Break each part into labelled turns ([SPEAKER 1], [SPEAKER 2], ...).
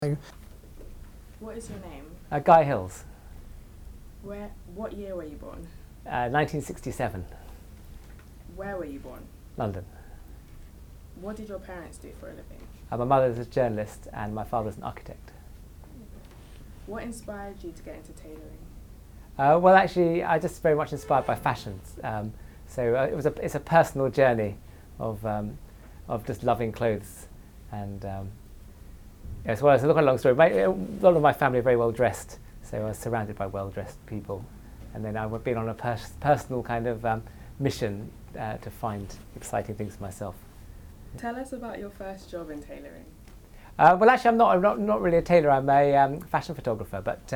[SPEAKER 1] What is your name?
[SPEAKER 2] Guy Hills.
[SPEAKER 1] What year were you born?
[SPEAKER 2] 1967,
[SPEAKER 1] Where were you born?
[SPEAKER 2] London.
[SPEAKER 1] What did your parents do for a living?
[SPEAKER 2] My mother's a journalist and my father's an architect.
[SPEAKER 1] What inspired you to get into tailoring?
[SPEAKER 2] Well, actually, I just very much inspired by fashions. It's a personal journey of just loving clothes, and as well as a long story. A lot of my family are very well dressed, so I was surrounded by well dressed people, and then I've been on a personal kind of mission to find exciting things for myself.
[SPEAKER 1] Tell us about your first job in tailoring.
[SPEAKER 2] Well, actually, I'm not really a tailor. I'm a fashion photographer, but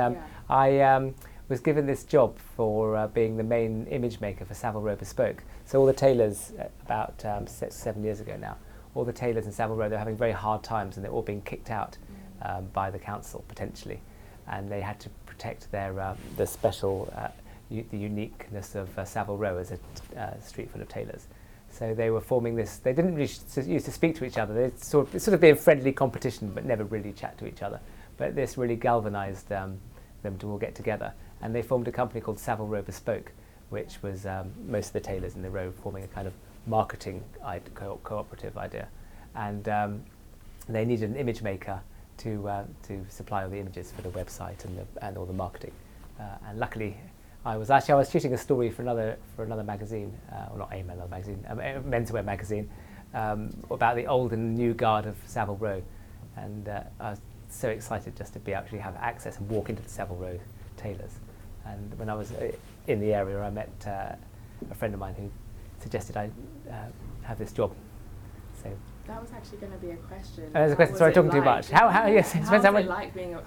[SPEAKER 2] I was given this job for being the main image maker for Savile Row Bespoke. So all the tailors, about 7 years ago now, all the tailors in Savile Row, they're having very hard times, and they're all being kicked out by the council potentially, and they had to protect their the special the uniqueness of Savile Row as a street full of tailors. So they were forming this. They didn't really used to speak to each other. They'd sort of be in friendly competition, but never really chat to each other. But this really galvanised them to all get together, and they formed a company called Savile Row Bespoke, which was most of the tailors in the row forming a kind of marketing cooperative idea, and they needed an image maker to supply all the images for the website and all the marketing. And luckily, I was shooting a story for another magazine, or not another magazine, a menswear magazine, about the old and new guard of Savile Row, and I was so excited just to actually have access and walk into the Savile Row tailors. And when I was in the area, I met a friend of mine who suggested I have this job. So
[SPEAKER 1] that was actually going to be a question.
[SPEAKER 2] There's a question. Sorry, talking too much. Yes.
[SPEAKER 1] How was it like being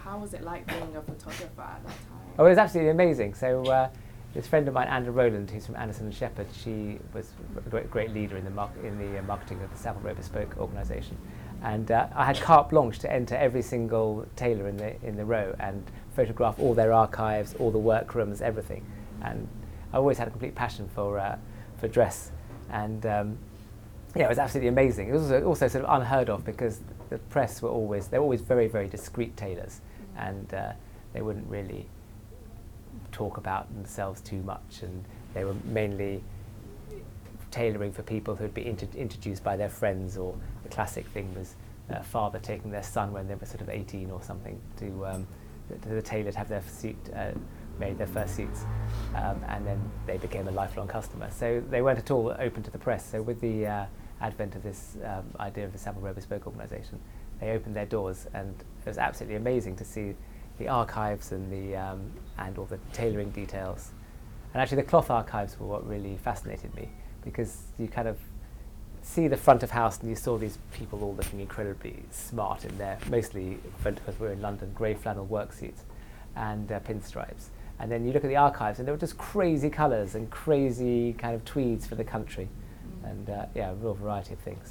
[SPEAKER 1] a photographer at that time?
[SPEAKER 2] Oh, it was absolutely amazing. So this friend of mine, Andrew Rowland, who's from Anderson and Shepherd, she was a great leader in the marketing of the Savile Row Bespoke organisation, and I had carte blanche to enter every single tailor in the row and photograph all their archives, all the workrooms, everything. And I always had a complete passion for dress, and it was absolutely amazing. It was also sort of unheard of because the press were always very, very discreet tailors, and they wouldn't really talk about themselves too much, and they were mainly tailoring for people who had been introduced by their friends, or the classic thing was a father taking their son when they were sort of 18 or something to the tailor to have their suit made, their first suits, and then they became a lifelong customer. So they weren't at all open to the press. So with the advent of this idea of the Savile Row Bespoke organisation, they opened their doors, and it was absolutely amazing to see the archives and and all the tailoring details. And actually the cloth archives were what really fascinated me, because you kind of see the front of house and you saw these people all looking incredibly smart in their, mostly, because we're in London, grey flannel work suits and pinstripes. And then you look at the archives and there were just crazy colours and crazy kind of tweeds for the country, and a real variety of things.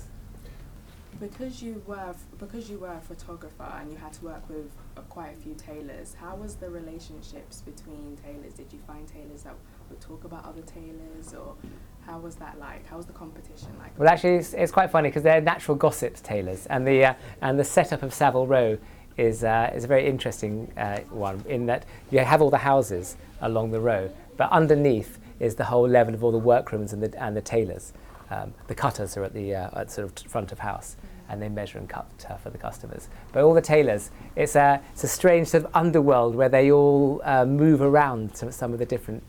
[SPEAKER 1] Because you were a photographer and you had to work with quite a few tailors, how was the relationships between tailors? Did you find tailors that would talk about other tailors, or how was that like? How was the competition like?
[SPEAKER 2] Well, actually, it's quite funny because they're natural gossips, tailors, and the setup of Savile Row is a very interesting one, in that you have all the houses along the row, but underneath is the whole level of all the workrooms and the tailors. The cutters are at the sort of front of house, and they measure and cut for the customers. But all the tailors, it's a strange sort of underworld where they all move around to some of the different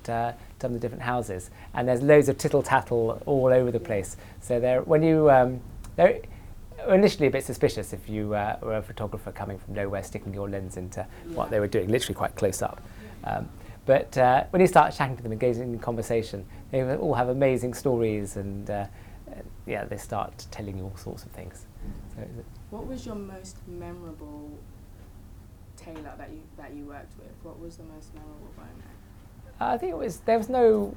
[SPEAKER 2] houses, and there's loads of tittle tattle all over the place. So they're initially a bit suspicious if you were a photographer coming from nowhere, sticking your lens into what they were doing, literally quite close up. But when you start chatting to them, engaging in conversation, they all have amazing stories, and they start telling you all sorts of things. So,
[SPEAKER 1] what was your most memorable tailor that you worked with? What was the most memorable moment?
[SPEAKER 2] I think there's no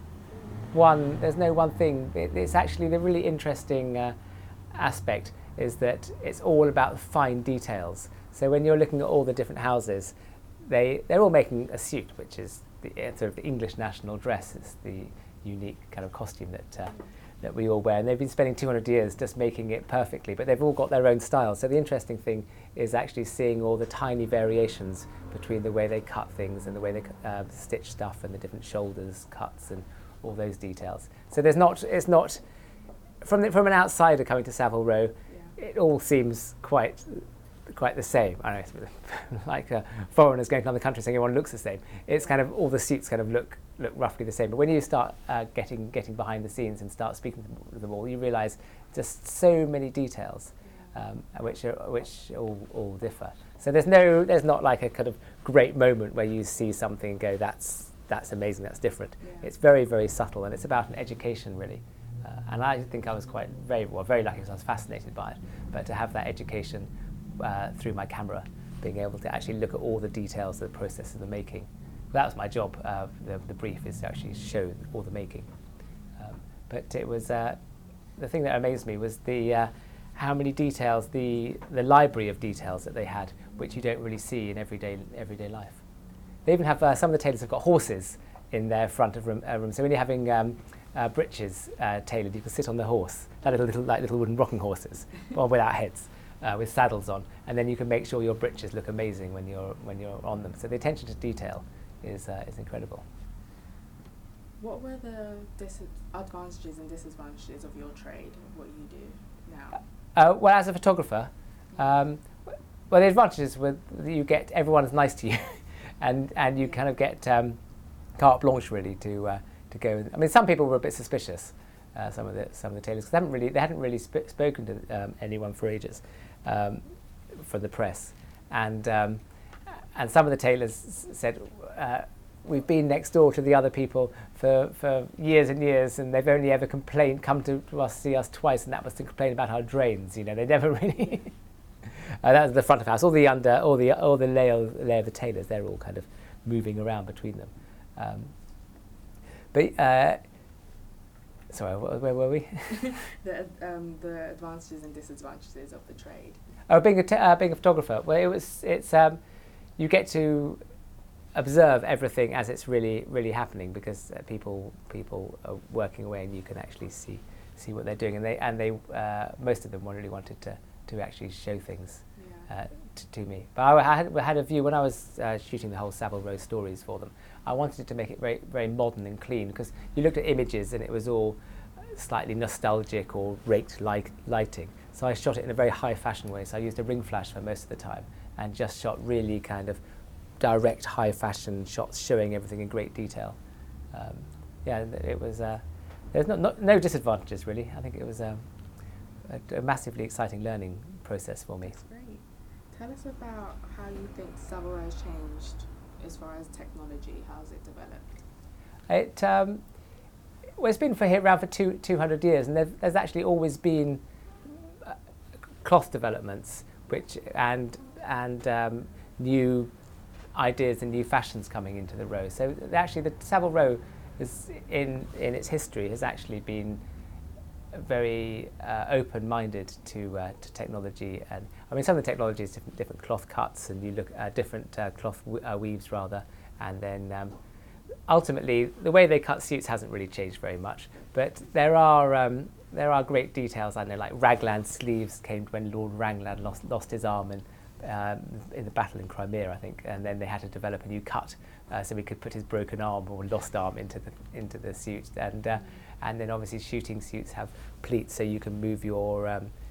[SPEAKER 2] one thing. It's actually the really interesting aspect is that it's all about fine details. So when you're looking at all the different houses, they're all making a suit, which is the sort of the English national dress. It's the unique kind of costume that that we all wear, and they've been spending 200 years just making it perfectly, but they've all got their own style. So the interesting thing is actually seeing all the tiny variations between the way they cut things and the way they stitch stuff and the different shoulders cuts and all those details. So it's not from an outsider coming to Savile Row, it all seems quite the same. I don't know, it's like foreigners going to another country saying everyone looks the same. It's kind of all the suits kind of look roughly the same. But when you start getting behind the scenes and start speaking to them all, you realise just so many details, which all differ. So there's not like a kind of great moment where you see something and go, that's amazing, that's different. Yeah. It's very, very subtle, and it's about an education really. And I think I was very lucky because I was fascinated by it. But to have that education through my camera, being able to actually look at all the details of the process of the making. That was my job. The brief is to actually show all the making. But it was the thing that amazed me was the how many details, the library of details that they had, which you don't really see in everyday life. They even have some of the tailors have got horses in their front of room. So when you're having breeches tailored, you can sit on the horse, little wooden rocking horses, or without heads. With saddles on, and then you can make sure your breeches look amazing when you're on them. So the attention to detail is incredible.
[SPEAKER 1] What were the advantages and disadvantages of your trade, of what you do now?
[SPEAKER 2] Well, as a photographer, well, the advantages were that you get everyone is nice to you, and you kind of get carte blanche really to go. I mean, some people were a bit suspicious. Some of the tailors, because they hadn't really spoken to anyone for ages, from the press, and some of the tailors said, we've been next door to the other people for years and years, and they've only ever come to us, see us twice, and that was to complain about our drains. You know, they never really. That was the front of house. All the layer of the tailors, they're all kind of moving around between them. Sorry, where were we?
[SPEAKER 1] The advantages and disadvantages of the trade.
[SPEAKER 2] Oh, being a photographer. Well, you get to observe everything as it's really happening, because people are working away and you can actually see what they're doing, and they most of them really wanted to actually show things to me. But I had a view when I was shooting the whole Savile Row stories for them. I wanted to make it very, very modern and clean, because you looked at images and it was all slightly nostalgic or raked lighting. So I shot it in a very high fashion way. So I used a ring flash for most of the time and just shot really kind of direct high fashion shots showing everything in great detail. It was, there's no disadvantages really. I think it was a massively exciting learning process for me.
[SPEAKER 1] That's great. Tell us about how you think Savile Row has changed as far as technology. How's it developed?
[SPEAKER 2] It's been around for 200 years, and there's actually always been cloth developments, and new ideas and new fashions coming into the Row. So actually, the Savile Row in its history has actually been very open-minded to technology, and I mean some of the technology is different cloth cuts, and you look at different cloth weaves rather, and then ultimately the way they cut suits hasn't really changed very much, but there are great details. I know, like Raglan sleeves came when Lord Raglan lost his arm in the battle in Crimea, I think, and then they had to develop a new cut so we could put his broken arm or lost arm into the suit, and then obviously shooting suits have pleats so you can move your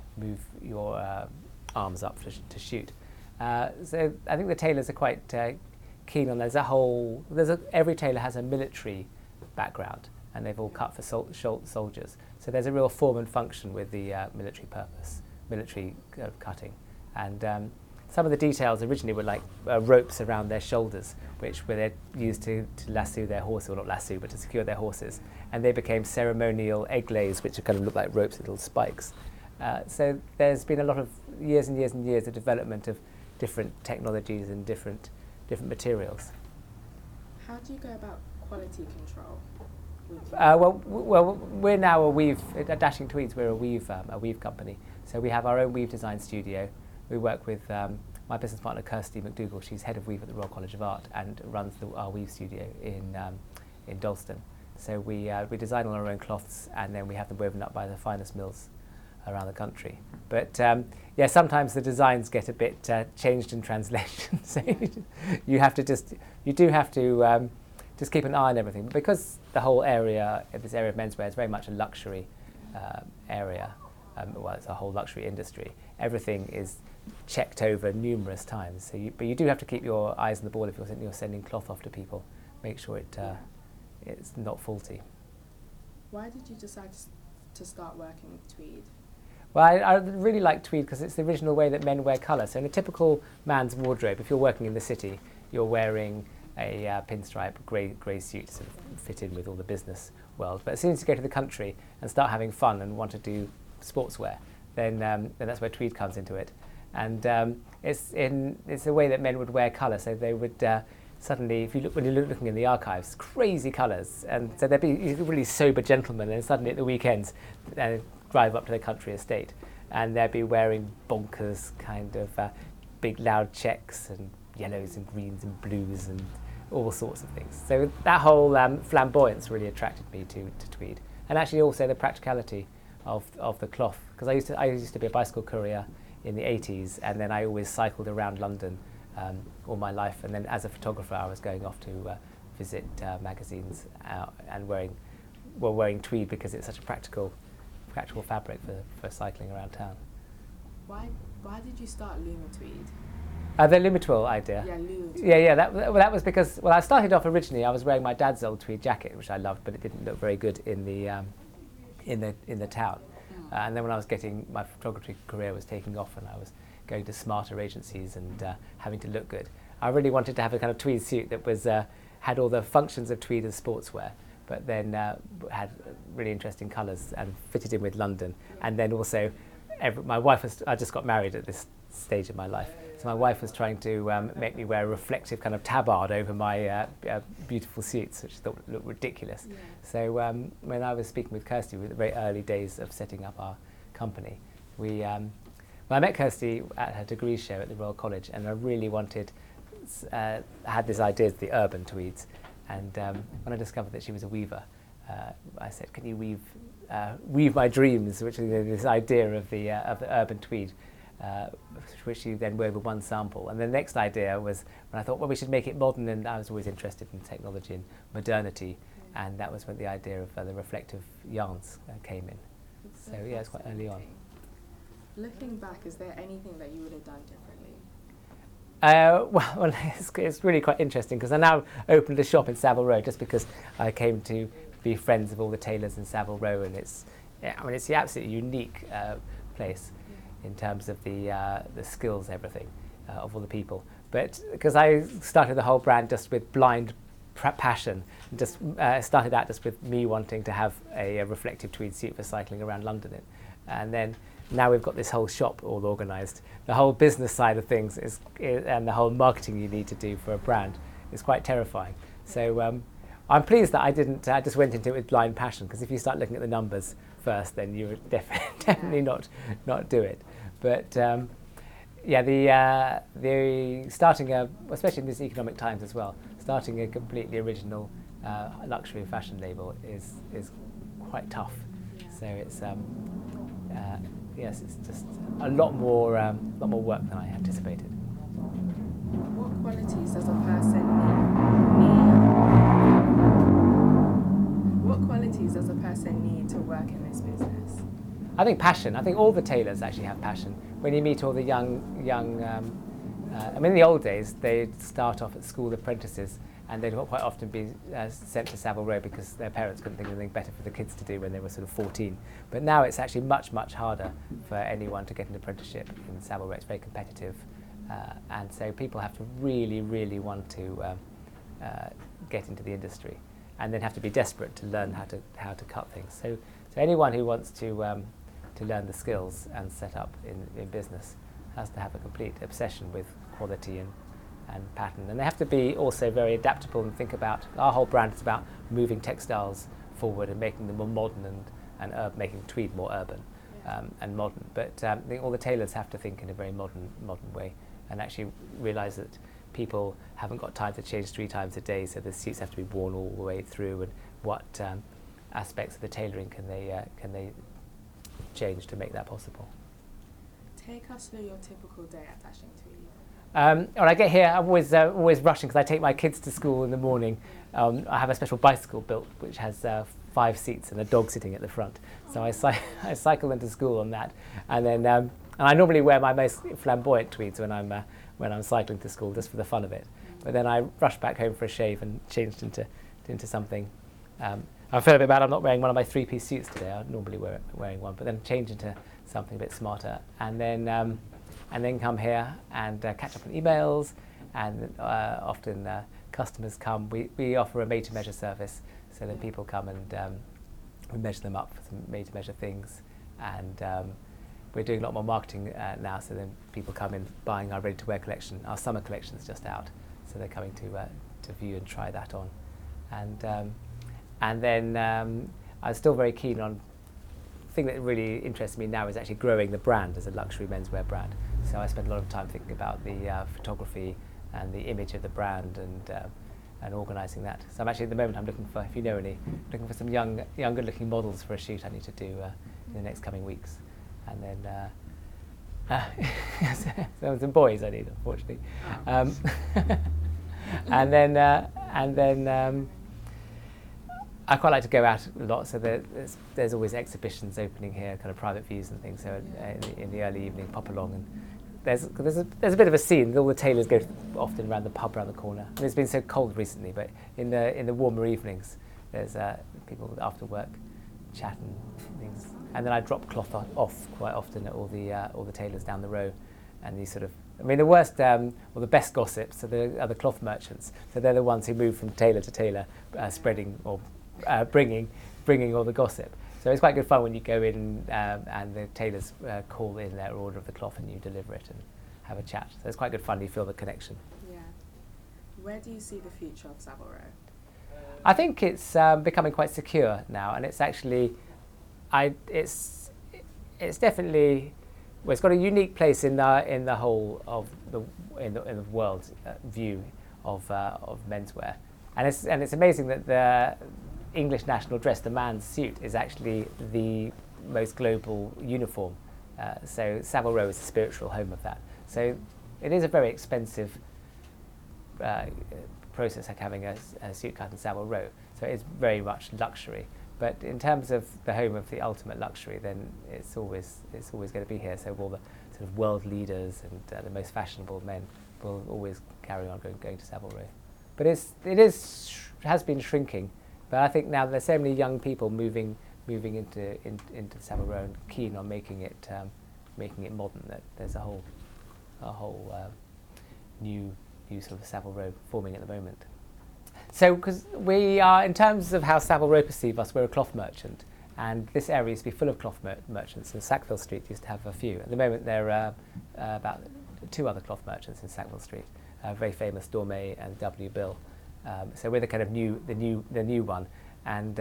[SPEAKER 2] arms up to shoot. So I think the tailors are quite keen on. Every tailor has a military background, and they've all cut for soldiers. So there's a real form and function with the military purpose, military cutting, and some of the details originally were like ropes around their shoulders, which were used to lasso their horses, or not lasso, but to secure their horses. And they became ceremonial aigles, which kind of look like ropes with little spikes. So there's been a lot of years and years and years of development of different technologies and different materials.
[SPEAKER 1] How do you go about quality control?
[SPEAKER 2] Well, we're now a weave. At Dashing Tweeds, we're a weave company. So we have our own weave design studio. We work with my business partner Kirsty McDougall. She's head of weave at the Royal College of Art and runs our weave studio in Dalston. So we design all our own cloths, and then we have them woven up by the finest mills around the country. But yeah, sometimes the designs get a bit changed in translation. So you do have to just keep an eye on everything. But because the whole area, this area of menswear, is very much a luxury area. Well, it's a whole luxury industry. Everything is checked over numerous times. So but you do have to keep your eyes on the ball if you're sending cloth off to people. Make sure it's not faulty.
[SPEAKER 1] Why did you decide to start working with tweed?
[SPEAKER 2] Well, I really like tweed because it's the original way that men wear colour. So in a typical man's wardrobe, if you're working in the city, you're wearing a pinstripe grey suit to sort of fit in with all the business world. But as soon as you go to the country and start having fun and want to do sportswear, then that's where tweed comes into it. And it's the way that men would wear colour. So they would suddenly, when you're looking in the archives, crazy colours, and so they'd be really sober gentlemen, and suddenly at the weekends drive up to their country estate, and they'd be wearing bonkers kind of big loud checks and yellows and greens and blues and all sorts of things. So that whole flamboyance really attracted me to tweed, and actually also the practicality of the cloth, because I used to be a bicycle courier in the 80s, and then I always cycled around London all my life, and then as a photographer I was going off to visit magazines and wearing tweed because it's such a practical fabric for cycling around town.
[SPEAKER 1] Why did you start Luma Tweed?
[SPEAKER 2] The Lumitwil idea.
[SPEAKER 1] Yeah, Luma Tweed.
[SPEAKER 2] Yeah. That was because I started off originally. I was wearing my dad's old tweed jacket, which I loved, but it didn't look very good in the town. And then when I was getting my photography career was taking off, and I was going to smarter agencies and having to look good, I really wanted to have a kind of tweed suit that was had all the functions of tweed as sportswear, but then had really interesting colours and fitted in with London. And then also, I just got married at this stage of my life, so my wife was trying to make me wear a reflective kind of tabard over my beautiful suits, which I thought looked ridiculous. Yeah. So when I was speaking with Kirsty with the very early days of setting up our company, I met Kirsty at her degree show at the Royal College, and I really had this idea of the urban tweeds. And when I discovered that she was a weaver, I said, "Can you weave my dreams?" Which is this idea of the urban tweed, which she then wove with one sample. And the next idea was when I thought, well, we should make it modern, and I was always interested in technology and modernity, and that was when the idea of the reflective yarns came in. So yeah, it's quite early on.
[SPEAKER 1] Looking back, is there anything that you would have done differently?
[SPEAKER 2] Well, it's really quite interesting because I now opened a shop in Savile Row just because I came to be friends of all the tailors in Savile Row, and it's the absolutely unique place in terms of the skills, everything of all the people. But because I started the whole brand just with blind passion, and just started out just with me wanting to have a reflective tweed suit for cycling around London in, and then now we've got this whole shop all organised. The whole business side of things and the whole marketing you need to do for a brand is quite terrifying. So I'm pleased that I just went into it with blind passion, because if you start looking at the numbers first, then you would definitely not do it. But the starting especially in these economic times as well, starting a completely original luxury fashion label is quite tough. Yeah. So it's yes, it's just a lot more work than I anticipated.
[SPEAKER 1] What qualities does a person need? What qualities does a person need to work in this business?
[SPEAKER 2] I think passion. I think all the tailors actually have passion. When you meet all the young in the old days, they'd start off at school apprentices, and they'd quite often be sent to Savile Row because their parents couldn't think of anything better for the kids to do when they were sort of 14. But now it's actually much harder for anyone to get an apprenticeship in Savile Row. It's very competitive, and so people have to really want to get into the industry, and then have to be desperate to learn how to cut things. So anyone who wants to learn the skills and set up in business has to have a complete obsession with quality and pattern. And they have to be also very adaptable and think about, our whole brand is about moving textiles forward and making them more modern and making tweed more urban and modern. But I think all the tailors have to think in a very modern way, and actually realise that people haven't got time to change 3 times a day, so the suits have to be worn all the way through, and what aspects of the tailoring can they change to make that possible.
[SPEAKER 1] Take us through your typical day at Dashing Tweed.
[SPEAKER 2] When I get here, I'm always rushing because I take my kids to school in the morning. I have a special bicycle built which has 5 seats and a dog sitting at the front. So I cycle them to school on that, and then and I normally wear my most flamboyant tweeds when I'm cycling to school just for the fun of it. But then I rush back home for a shave and changed into something. I feel a bit bad. I'm not wearing one of my 3-piece suits today. I'm normally wearing one, but then change into something a bit smarter, and then come here and catch up on emails. And often customers come. We offer a made-to-measure service, so then people come and we measure them up for some made-to-measure things. And we're doing a lot more marketing now, so then people come in buying our ready-to-wear collection. Our summer collection is just out, so they're coming to view and try that on. And then I'm still very keen on. The thing that really interests me now is actually growing the brand as a luxury menswear brand. So I spend a lot of time thinking about the photography and the image of the brand and organising that. So I'm actually at the moment I'm looking for, if you know any, looking for some young good-looking models for a shoot I need to do in the next coming weeks, and then some boys I need, unfortunately, and then. I quite like to go out a lot, so there's always exhibitions opening here, kind of private views and things. So in the early evening, pop along, and there's a bit of a scene. All the tailors go often around the pub around the corner. And it's been so cold recently, but in the warmer evenings, there's people after work chat and things. And then I drop cloth off quite often at all the tailors down the row, and these sort of. I mean, the worst or the best gossips are the cloth merchants. So they're the ones who move from tailor to tailor, spreading or bringing all the gossip. So it's quite good fun when you go in and the tailors call in their order of the cloth and you deliver it and have a chat. So it's quite good fun. You feel the connection.
[SPEAKER 1] Yeah. Where do you see the future of Savile Row?
[SPEAKER 2] I think it's becoming quite secure now, and it's actually, it's definitely. Well, it's got a unique place in the whole of in the world's view of menswear, and it's amazing that the English national dress, the man's suit, is actually the most global uniform. So Savile Row is the spiritual home of that. So it is a very expensive process, like having a suit cut in Savile Row. So it's very much luxury. But in terms of the home of the ultimate luxury, then it's always going to be here. So all the sort of world leaders and the most fashionable men will always carry on going to Savile Row. But it has been shrinking. But I think now there's so many young people moving into Savile Row and keen on making it modern, that there's a whole new sort of Savile Row forming at the moment. So, because we are, in terms of how Savile Row perceive us, we're a cloth merchant, and this area used to be full of cloth merchants, and Sackville Street used to have a few. At the moment, there are about 2 other cloth merchants in Sackville Street, very famous Dormey and W. Bill. So we're the kind of the new one, and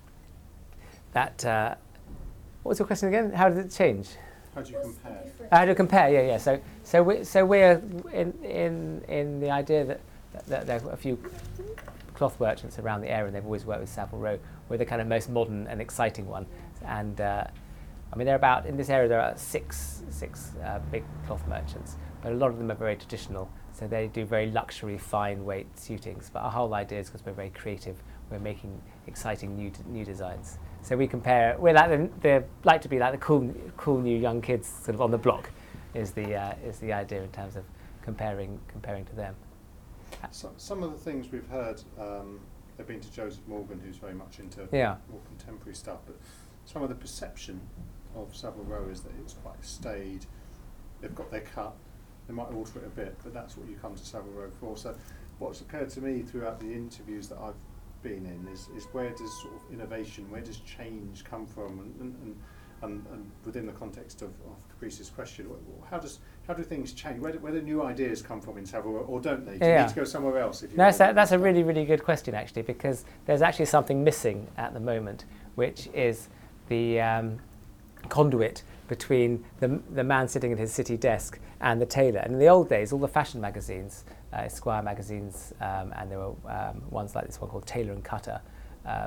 [SPEAKER 2] that. What was your question again? How does it change?
[SPEAKER 3] How do you compare?
[SPEAKER 2] How do you compare? Yeah. So we're in the idea that there are a few cloth merchants around the area, and they've always worked with Savile Row. We're the kind of most modern and exciting one, and I mean, in this area there are six big cloth merchants, but a lot of them are very traditional. So they do very luxury, fine weight suitings. But our whole idea is because we're very creative, we're making exciting new designs. So we compare. We're like to be like the cool new young kids sort of on the block, is the idea in terms of comparing to them.
[SPEAKER 3] So, some of the things we've heard, they've been to Joseph Morgan, who's very much into more contemporary stuff, but some of the perception of Savile Row is that it's quite staid. They've got their cut. They might alter it a bit, but that's what you come to Savile Row for. So what's occurred to me throughout the interviews that I've been in is where does sort of innovation, where does change come from, and within the context of Caprice's question, how do things change? Where do new ideas come from in Savile Row, or don't they? Do you need to go somewhere else?
[SPEAKER 2] That's a really, really good question, actually, because there's actually something missing at the moment, which is the conduit between the man sitting at his city desk and the tailor. And in the old days, all the fashion magazines, Esquire magazines, and there were ones like this one called Tailor and Cutter,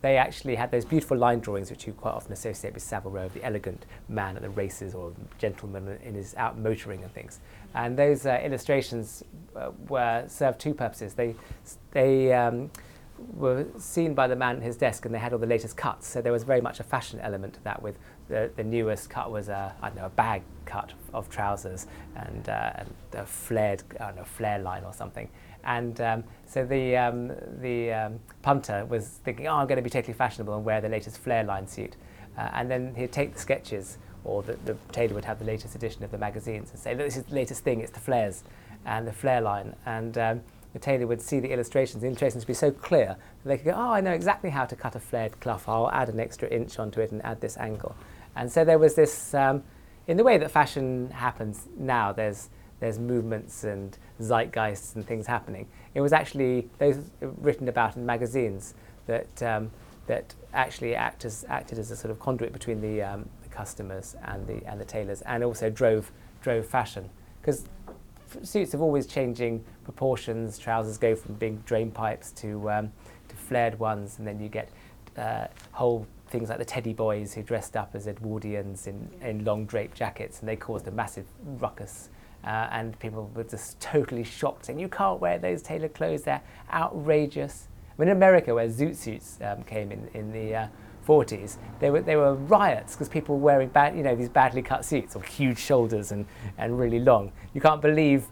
[SPEAKER 2] they actually had those beautiful line drawings which you quite often associate with Savile Row, the elegant man at the races or gentleman in his out motoring and things. And those illustrations served two purposes. They were seen by the man at his desk, and they had all the latest cuts. So there was very much a fashion element to that. With the newest cut was a bag cut of trousers and a flared flare line or something. And so the punter was thinking, I'm going to be totally fashionable and wear the latest flare line suit. And then he'd take the sketches, or the tailor would have the latest edition of the magazines and say, look, this is the latest thing, it's the flares and the flare line. And the tailor would see the illustrations would be so clear that they could go, I know exactly how to cut a flared cloth, I'll add an extra inch onto it and add this angle. And so there was this, in the way that fashion happens now, there's movements and zeitgeists and things happening. It was actually those written about in magazines that actually acted as a sort of conduit between the customers and the tailors, and also drove fashion, because suits are always changing proportions. Trousers go from big drain pipes to flared ones, and then you get whole things like the Teddy Boys who dressed up as Edwardians in long draped jackets, and they caused a massive ruckus. And people were just totally shocked, saying, you can't wear those tailored clothes, they're outrageous. I mean, in America, where zoot suits came in the 40s, they were riots because people were wearing these badly cut suits or huge shoulders and really long. You can't believe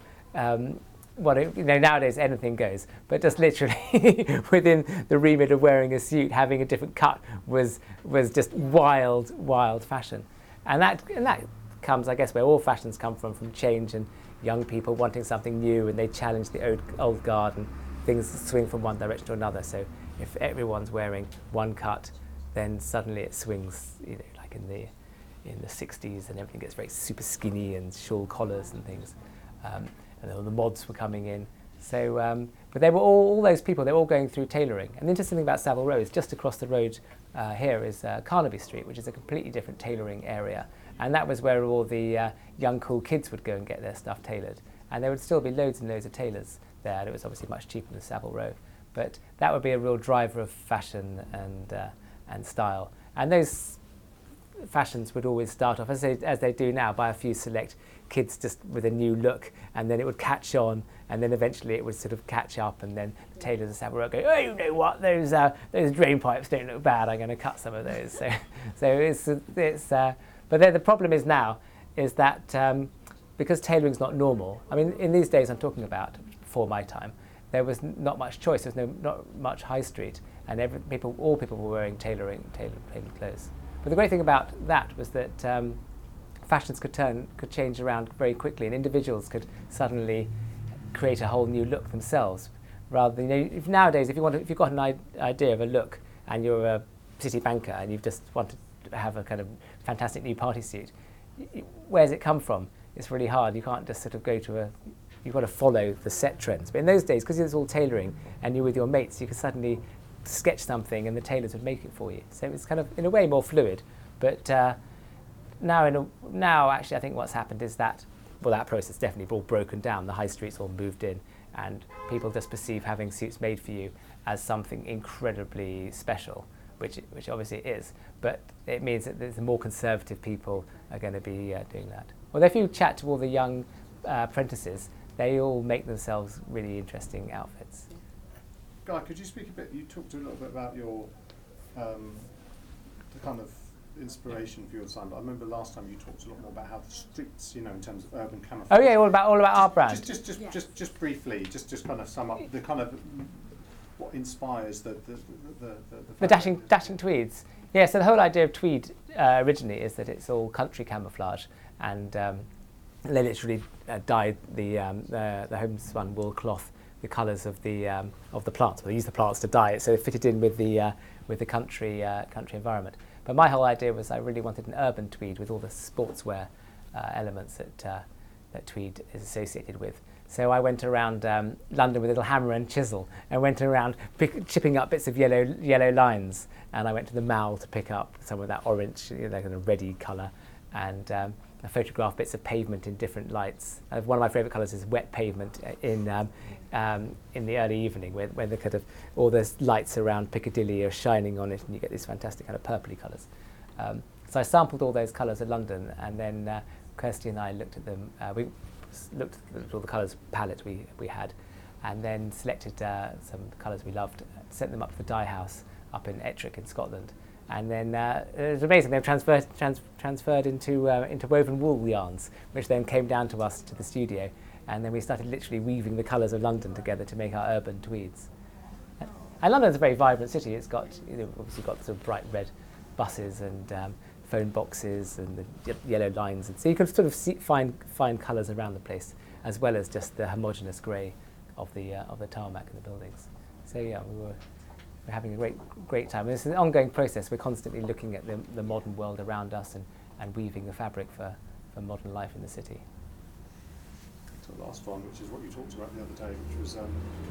[SPEAKER 2] nowadays anything goes, but just literally within the remit of wearing a suit, having a different cut was just wild fashion. And that comes, I guess, where all fashions come from change and young people wanting something new, and they challenge the old guard, and things swing from one direction to another. So if everyone's wearing one cut, then suddenly it swings, like in the 60s, and everything gets very super skinny and shawl collars and things. And all the mods were coming in. So, but they were all those people, they were all going through tailoring. And the interesting thing about Savile Row is just across the road here is Carnaby Street, which is a completely different tailoring area. And that was where all the young, cool kids would go and get their stuff tailored. And there would still be loads and loads of tailors there. And it was obviously much cheaper than Savile Row. But that would be a real driver of fashion and style. And those fashions would always start off, as they do now, by a few select kids just with a new look, and then it would catch on, and then eventually it would sort of catch up, and then the tailors of Savile Row go, oh, you know what, those drain pipes don't look bad, I'm going to cut some of those. So but then the problem is now is that because tailoring's not normal. I mean, in these days I'm talking about before my time, there was not much choice. There was not much high street, and all people were wearing tailored clothes. But the great thing about that was that fashions could change around very quickly, and individuals could suddenly create a whole new look themselves. Rather than, if nowadays, if you've got an idea of a look, and you're a city banker, and you've just wanted to have a kind of fantastic new party suit, where's it come from? It's really hard. You can't just sort of you've got to follow the set trends. But in those days, because it's all tailoring, and you're with your mates, you could suddenly sketch something, and the tailors would make it for you. So it's kind of, in a way, more fluid. But now, actually, I think what's happened is that process definitely all broken down. The high streets all moved in, and people just perceive having suits made for you as something incredibly special, which obviously it is. But it means that the more conservative people are going to be doing that. Well, if you chat to all the young apprentices, they all make themselves really interesting outfits.
[SPEAKER 3] Guy, could you speak a bit? You talked a little bit about your the kind of inspiration for your design. I remember last time you talked a lot more about how the streets, in terms of urban camouflage.
[SPEAKER 2] Oh yeah, all about our brand.
[SPEAKER 3] Just briefly, just kind of sum up the kind of what inspires the
[SPEAKER 2] dashing tweeds. Yeah, so the whole idea of tweed originally is that it's all country camouflage, and they literally dyed the homespun wool cloth the colours of the plants. Well, they use the plants to dye it, so it fitted in with the country environment. But my whole idea was I really wanted an urban tweed with all the sportswear elements that tweed is associated with. So I went around London with a little hammer and chisel, and went around chipping up bits of yellow lines. And I went to the Mall to pick up some of that orange, kind of reddy colour, and photograph bits of pavement in different lights. One of my favourite colours is wet pavement in the early evening, when the kind of all the lights around Piccadilly are shining on it, and you get these fantastic kind of purpley colours. So I sampled all those colours of London, and then Kirsty and I looked at them. We looked at all the colours palette we had, and then selected some colours we loved, sent them up to the dye house up in Ettrick in Scotland. And then it was amazing. They've transferred into woven wool yarns, which then came down to us to the studio, and then we started literally weaving the colours of London together to make our urban tweeds. And London's a very vibrant city. It's got, obviously got sort of bright red buses and phone boxes and the yellow lines, and so you can sort of find colours around the place, as well as just the homogeneous grey of the tarmac in the buildings. So yeah, we're having a great time. It's an ongoing process. We're constantly looking at the modern world around us and weaving the fabric for modern life in the city.
[SPEAKER 3] So the last one, which is what you talked about the other day, which was,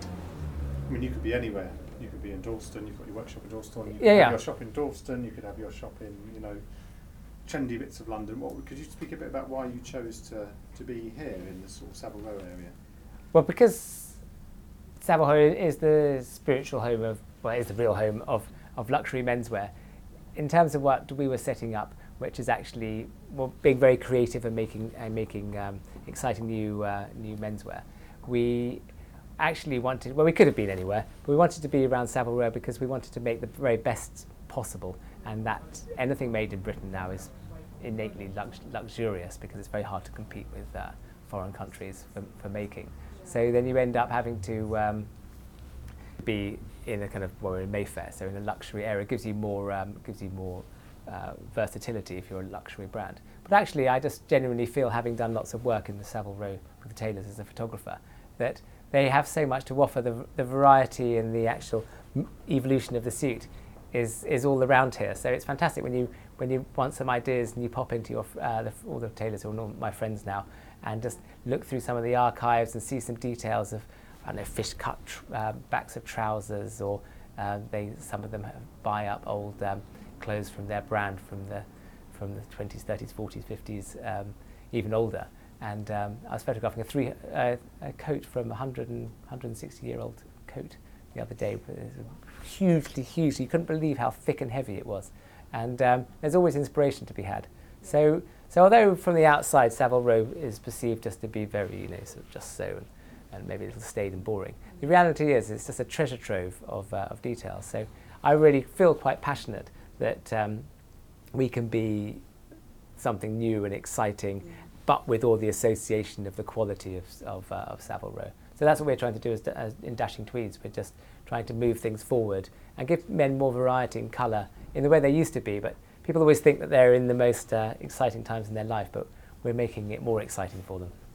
[SPEAKER 3] I mean, you could be anywhere. You could be in Dalston. You've got your workshop in Dalston. You could have your shop in Dalston. You could have your shop in, trendy bits of London. Could you speak a bit about why you chose to be here in the sort of Savile Row area?
[SPEAKER 2] Well, because Savile Row is the spiritual home of, is the real home of luxury menswear. In terms of what we were setting up, which is actually being very creative and making exciting new menswear, we actually wanted, we could have been anywhere, but we wanted to be around Savile Row because we wanted to make the very best possible, and that anything made in Britain now is innately luxurious, because it's very hard to compete with foreign countries for making. So then you end up having to be in a kind of, in Mayfair, so in a luxury area. It gives you more versatility if you're a luxury brand. But actually, I just genuinely feel, having done lots of work in the Savile Row with the tailors as a photographer, that they have so much to offer. The variety and the actual evolution of the suit is all around here. So it's fantastic when you want some ideas and you pop into your all the tailors who are all my friends now, and just look through some of the archives and see some details of, I don't know, fish cut backs of trousers, or some of them buy up old clothes from their brand from the 20s, 30s, 40s, 50s, even older. And I was photographing a coat from 160-year-old coat the other day. It was hugely, you couldn't believe how thick and heavy it was. And there's always inspiration to be had. So although from the outside Savile Row is perceived just to be very, sort of just so, and maybe a little staid and boring, the reality is it's just a treasure trove of details. So I really feel quite passionate that we can be something new and exciting, but with all the association of the quality of Savile Row. So that's what we're trying to do as in Dashing Tweeds. We're just trying to move things forward and give men more variety and colour in the way they used to be. But people always think that they're in the most exciting times in their life, but we're making it more exciting for them.